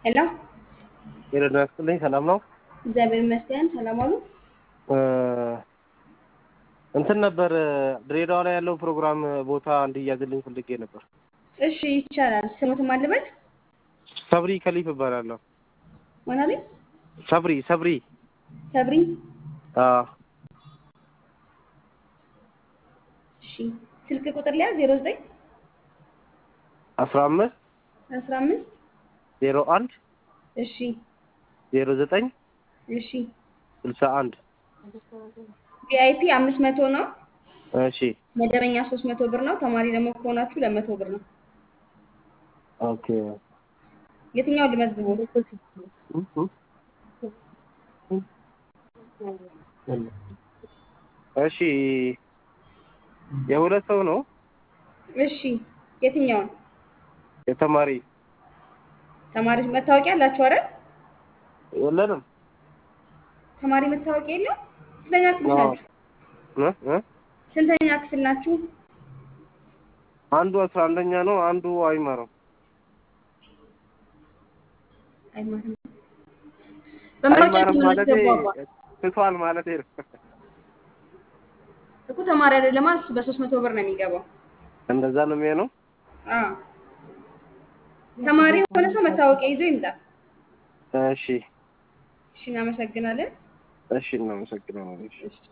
ሄሎ ይረዳስልኝ ሰላም ነው እግዚአብሔር ይመስገን ሰላም አሉ እንትን ነበር ድሬዳዋ ላይ ያለው ፕሮግራም ቦታ እንዲያዝልኝ ፈልጌ ነበር እሺ ይቻላል ስሙት ማልበት ሰብሪ ከሊፍ እባላለሁ ማናሊ ሰብሪ ሰብሪ እሺ ስልክ ቁጥር ላይ 09 15 15 01 እሺ 09 እሺ 61 ቪአይፒ 500 ነው እሺ መደበኛ 300 ብር ነው ተማሪ ደግሞ ከሆናችሁ 200 ብር ነው ኦኬ የትኛው ልመዝግቦት እሺ የሁለት ሰው ነው እሺ የትኛው የተማሪ ተማሪ መታወቂያ አላችሁ አይደል የለንም ተማሪ መታወቂያ የለም ስንተኛ ክፍል ናችሁ ስንተኛ ክፍል ናችሁ አንዱ 11ኛ ነው አንዱ አይማርም አይማርም አይማርም ማለት ትቷል ማለት ነው እኮ ተማሪ አይደለም ማለት በ300 ብር ነው የሚገባው እንደዛ ነው የሚሆነው ተማሪ ሆነ ሰው መታወቂያ ይዞ ይምጣ እሺ እናመሰግናለን እሺ እናመሰግናለን